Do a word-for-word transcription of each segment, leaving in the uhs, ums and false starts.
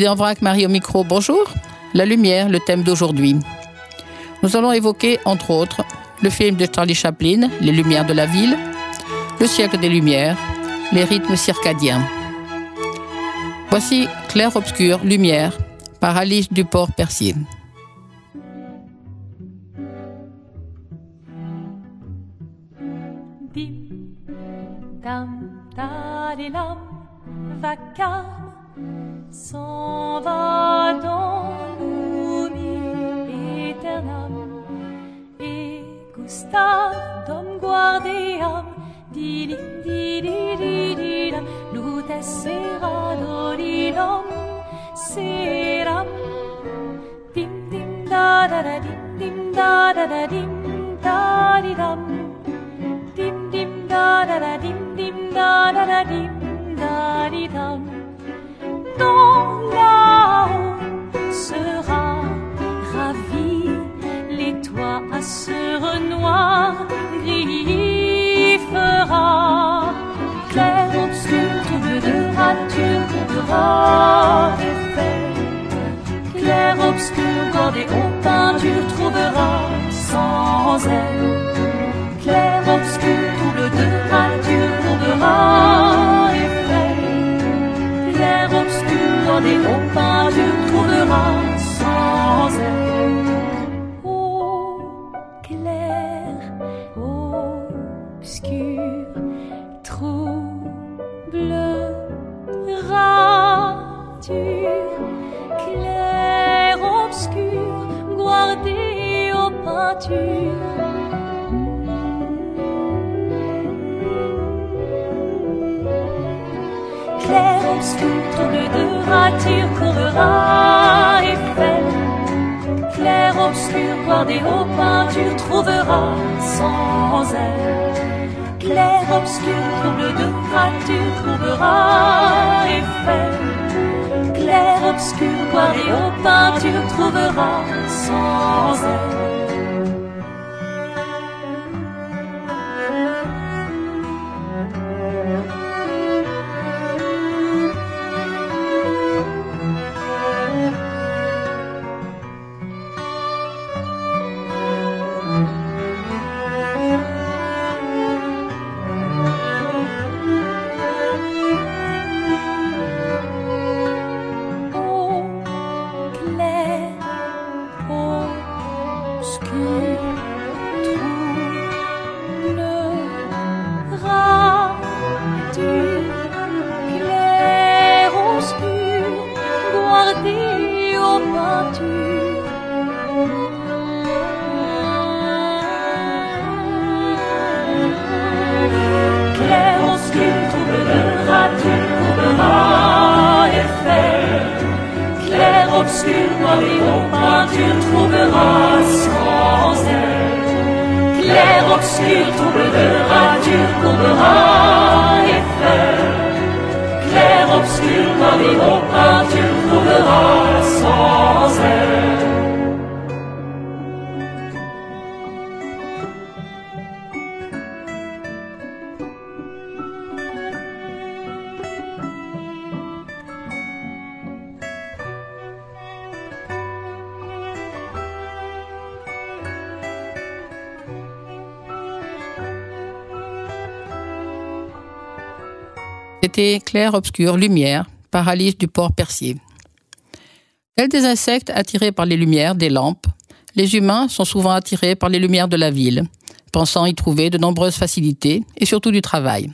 Idée en vrac, Marie au micro, bonjour. La lumière, le thème d'aujourd'hui. Nous allons évoquer, entre autres, le film de Charlie Chaplin, Les Lumières de la ville, le siècle des Lumières, les rythmes circadiens. Voici Clair-Obscur, Lumière, par Alice Duport-Percier. Dim, dam, tadilam, vacarme, s'en va dans l'oubli éternam, et Gustave, dom guardiam, didim, didididilam, lutes sera dolidam, seram, dim, dim, da, da, da, dim, dim, da, da, da, dim, da, di, dam. Dim dim da da da dim dim da da da dim da di dam. Dans là-haut sera ravi, les toits à sœur noir gris fera. Clair, obscur, trouble de rature, trouvera effet. Clair, obscur, bordé aux peintures, trouvera sans elle. Clair, obscur, double de rature, trouvera effet. Clair, obscur, bordé aux peintures, trouvera sans elle. Ô clair, obscur, trouble, rature. Clair, obscur, guardé aux peintures. Clair, obscur, trouble de rature, courera effet. Clair, obscur, bordé aux peintures, trouvera sans elle. Clair, obscur, trouble de rature, trouvera effet. Clair, obscur, bordé aux peintures, trouvera sans elle. C'était Clair, Obscur, Lumière, par Alice Duport-Percier. Tels des insectes attirés par les lumières des lampes, les humains sont souvent attirés par les lumières de la ville, pensant y trouver de nombreuses facilités et surtout du travail.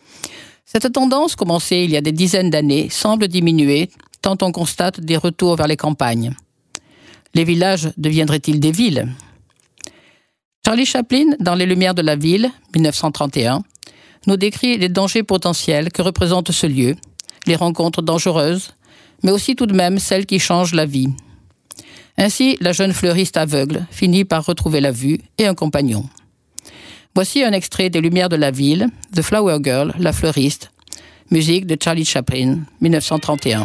Cette tendance, commencée il y a des dizaines d'années, semble diminuer tant on constate des retours vers les campagnes. Les villages deviendraient-ils des villes ? Charlie Chaplin, dans Les Lumières de la ville, dix-neuf cent trente et un, nous décrit les dangers potentiels que représente ce lieu, les rencontres dangereuses, mais aussi tout de même celles qui changent la vie. Ainsi, la jeune fleuriste aveugle finit par retrouver la vue et un compagnon. Voici un extrait des Lumières de la ville, The Flower Girl, la fleuriste, musique de Charlie Chaplin, dix-neuf cent trente et un.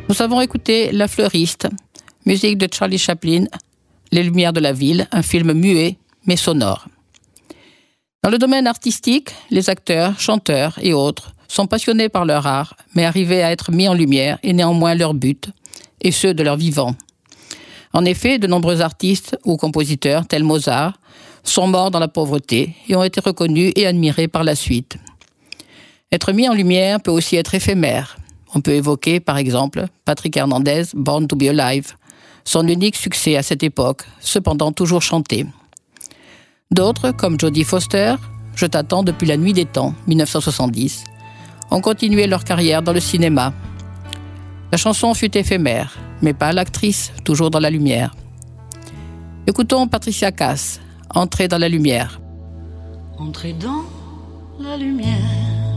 Nous avons écouté La Fleuriste, musique de Charlie Chaplin, Les Lumières de la Ville, un film muet mais sonore. Dans le domaine artistique, les acteurs, chanteurs et autres sont passionnés par leur art, mais arrivés à être mis en lumière est néanmoins leur but, et ceux de leur vivant. En effet, de nombreux artistes ou compositeurs, tels Mozart, sont morts dans la pauvreté et ont été reconnus et admirés par la suite. Être mis en lumière peut aussi être éphémère. On peut évoquer, par exemple, Patrick Hernandez, Born to be Alive, son unique succès à cette époque, cependant toujours chanté. D'autres, comme Jodie Foster, Je t'attends depuis la nuit des temps, dix-neuf cent soixante-dix, ont continué leur carrière dans le cinéma. La chanson fut éphémère, mais pas l'actrice, toujours dans la lumière. Écoutons Patricia Cass, Entrer dans la lumière. Entrer dans la lumière,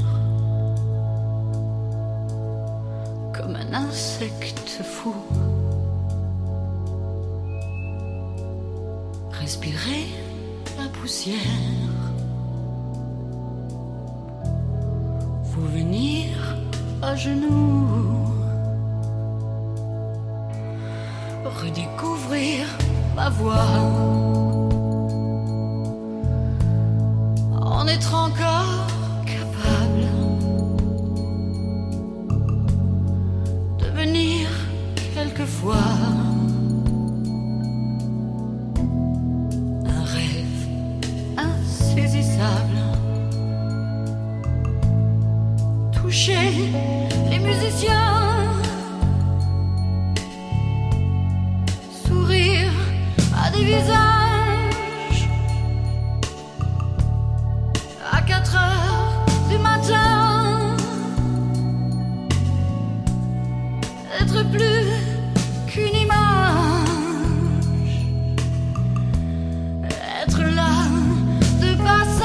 comme un insecte fou. Respirer la poussière. Vous venir à genoux, redécouvrir ma voix, en être encore capable, devenir quelquefois un rêve insaisissable. Toucher les musiciens, sourire à des visages, à quatre heures du matin, être plus qu'une image, être là de passage.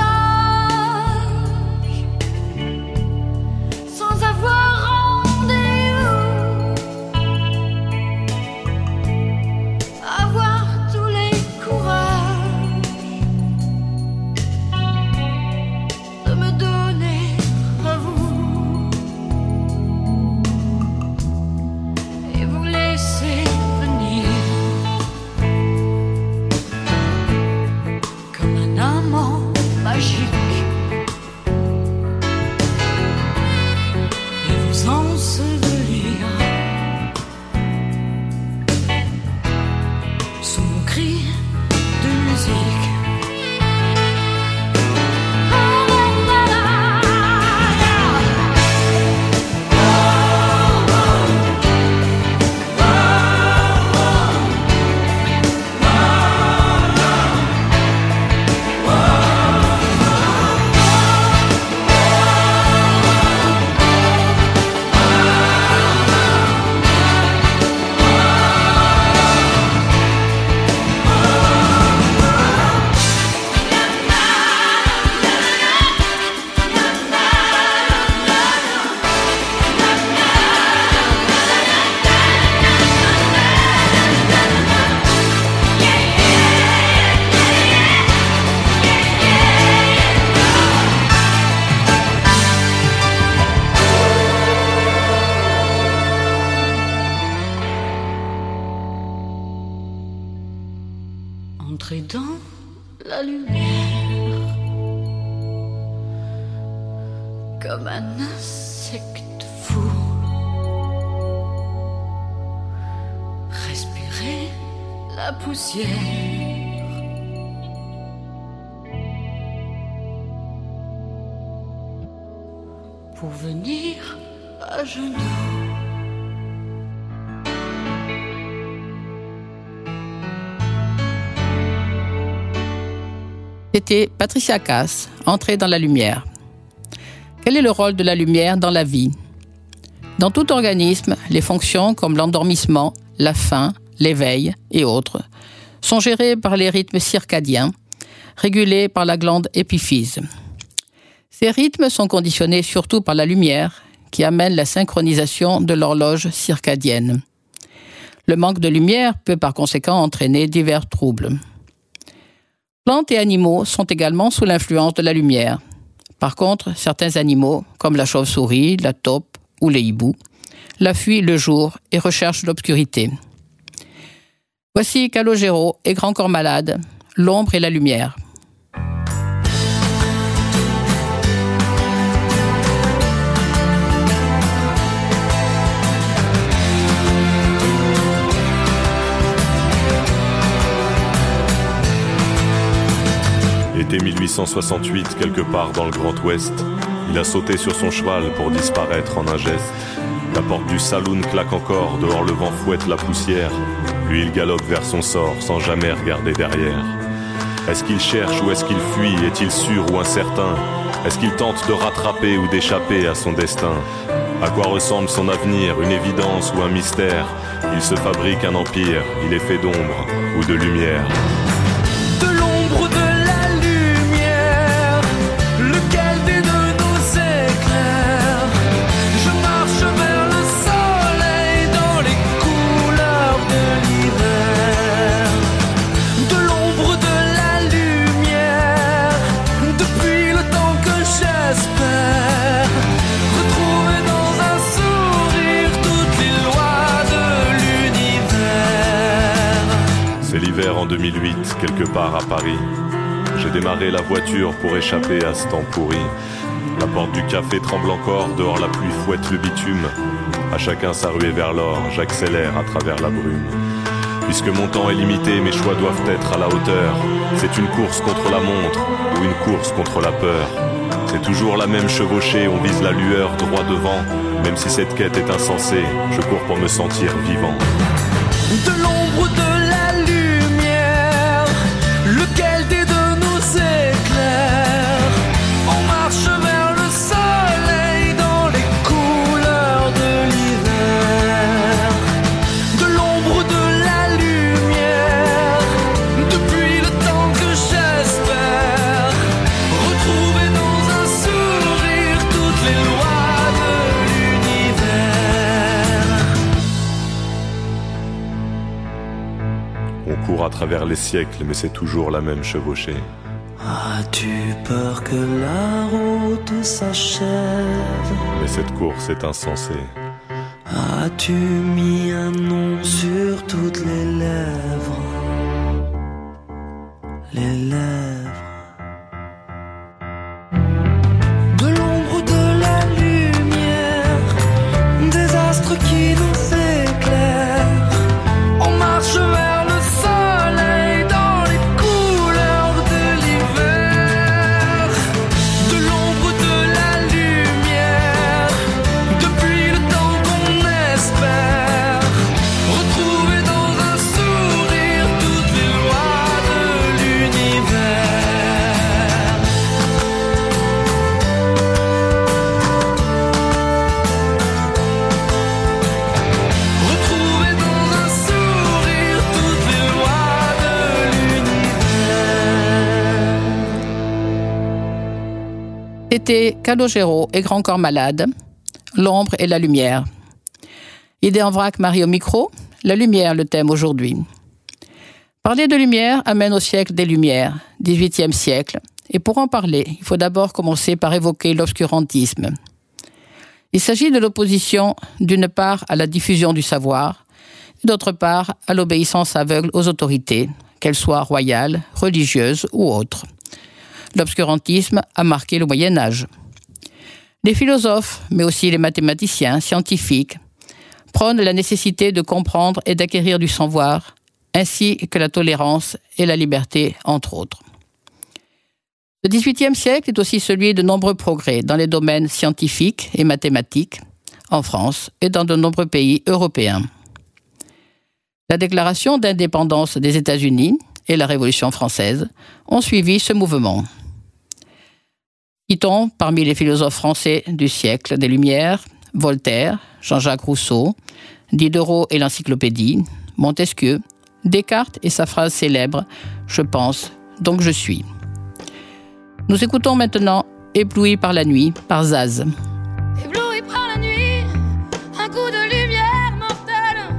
Entrer dans la lumière, comme un insecte fou. Respirer la poussière. Pour venir à genoux. C'était Patricia Cass, Entrer dans la lumière. Quel est le rôle de la lumière dans la vie ? Dans tout organisme, les fonctions comme l'endormissement, la faim, l'éveil et autres sont gérées par les rythmes circadiens, régulés par la glande épiphyse. Ces rythmes sont conditionnés surtout par la lumière, qui amène la synchronisation de l'horloge circadienne. Le manque de lumière peut par conséquent entraîner divers troubles. Plantes et animaux sont également sous l'influence de la lumière. Par contre, certains animaux, comme la chauve-souris, la taupe ou les hiboux, la fuit le jour et recherche l'obscurité. Voici Calogero et Grand Corps Malade, l'ombre et la lumière. Été mille huit cent soixante-huit, quelque part dans le Grand Ouest, il a sauté sur son cheval pour disparaître en un geste. La porte du saloon claque encore, dehors le vent fouette la poussière. Lui il galope vers son sort sans jamais regarder derrière. Est-ce qu'il cherche ou est-ce qu'il fuit? Est-il sûr ou incertain? Est-ce qu'il tente de rattraper ou d'échapper à son destin? À quoi ressemble son avenir? Une évidence ou un mystère? Il se fabrique un empire, il est fait d'ombre ou de lumière. De l'ombre, de la lumière, lequel des deux nous éclaire? Je marche vers le soleil dans les couleurs de l'hiver. De l'ombre, de la lumière, depuis le temps que j'espère retrouver dans un sourire toutes les lois de l'univers. C'est l'hiver en deux mille huit, quelque part à Paris. J'ai démarré la voiture pour échapper à ce temps pourri. La porte du café tremble encore, dehors la pluie fouette le bitume. À chacun sa ruée vers l'or, j'accélère à travers la brume. Puisque mon temps est limité, mes choix doivent être à la hauteur. C'est une course contre la montre ou une course contre la peur. C'est toujours la même chevauchée, on vise la lueur droit devant. Même si cette quête est insensée, je cours pour me sentir vivant. De l'ombre, de la lumière, lequel des deux nous éclaire? On marche vers le soleil dans les couleurs de l'hiver. De l'ombre, de la lumière, depuis le temps que j'espère retrouver dans un sourire toutes les lois de l'univers. On court à travers les siècles, mais c'est toujours la même chevauchée. As-tu peur que la route s'achève? Mais cette course est insensée. As-tu mis un nom sur toutes les lèvres? Les lèvres. De l'ombre, de la lumière, des astres qui nous éclairent. On marche vers le soleil dans les couleurs de l'hiver. De l'ombre, de la lumière, depuis le temps qu'on espère retrouver dans un sourire toutes les lois de l'univers. Retrouver dans un sourire toutes les lois de l'univers. C'était Calogero et Grand Corps Malade, l'ombre et la lumière. Idée en vrac, Marie au micro, la lumière le thème aujourd'hui. Parler de lumière amène au siècle des Lumières, dix-huitième siècle, et pour en parler, il faut d'abord commencer par évoquer l'obscurantisme. Il s'agit de l'opposition d'une part à la diffusion du savoir, et d'autre part à l'obéissance aveugle aux autorités, qu'elles soient royales, religieuses ou autres. L'obscurantisme a marqué le Moyen-Âge. Les philosophes, mais aussi les mathématiciens, scientifiques, prônent la nécessité de comprendre et d'acquérir du savoir, ainsi que la tolérance et la liberté, entre autres. Le dix-huitième siècle est aussi celui de nombreux progrès dans les domaines scientifiques et mathématiques, en France et dans de nombreux pays européens. La déclaration d'indépendance des États-Unis et la Révolution française ont suivi ce mouvement. Citons parmi les philosophes français du siècle des Lumières, Voltaire, Jean-Jacques Rousseau, Diderot et l'Encyclopédie, Montesquieu, Descartes et sa phrase célèbre « Je pense, donc je suis ». Nous écoutons maintenant « Ébloui par la nuit » par Zaz. Ébloui par la nuit, un coup de lumière mortelle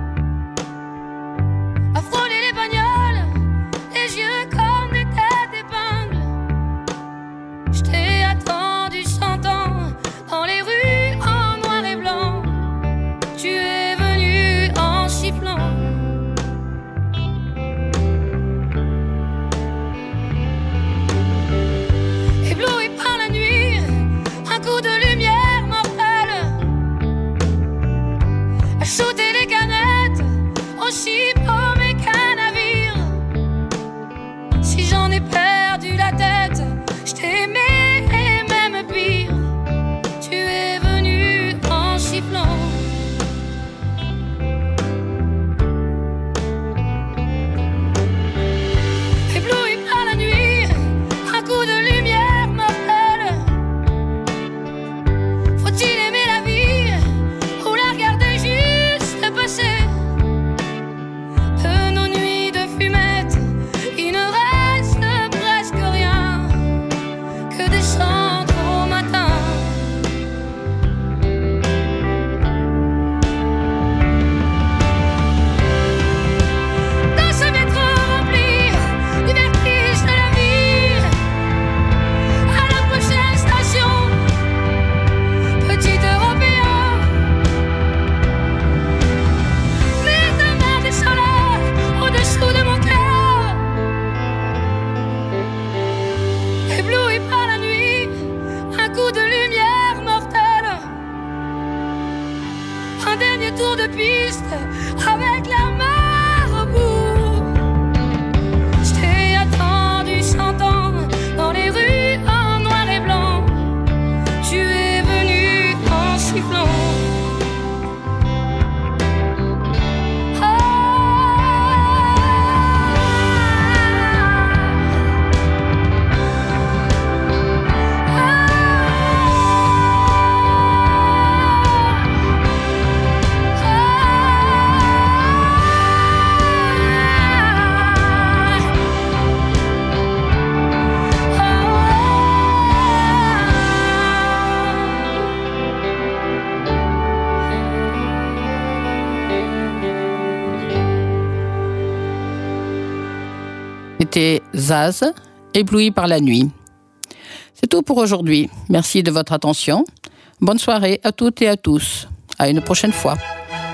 a frôlé les bagnoles, les yeux comme des têtes d'épingle. Je t'ai attendu cent ans dans les rues en noir et blanc. C'était Zaz, ébloui par la nuit. C'est tout pour aujourd'hui. Merci de votre attention. Bonne soirée à toutes et à tous. À une prochaine fois.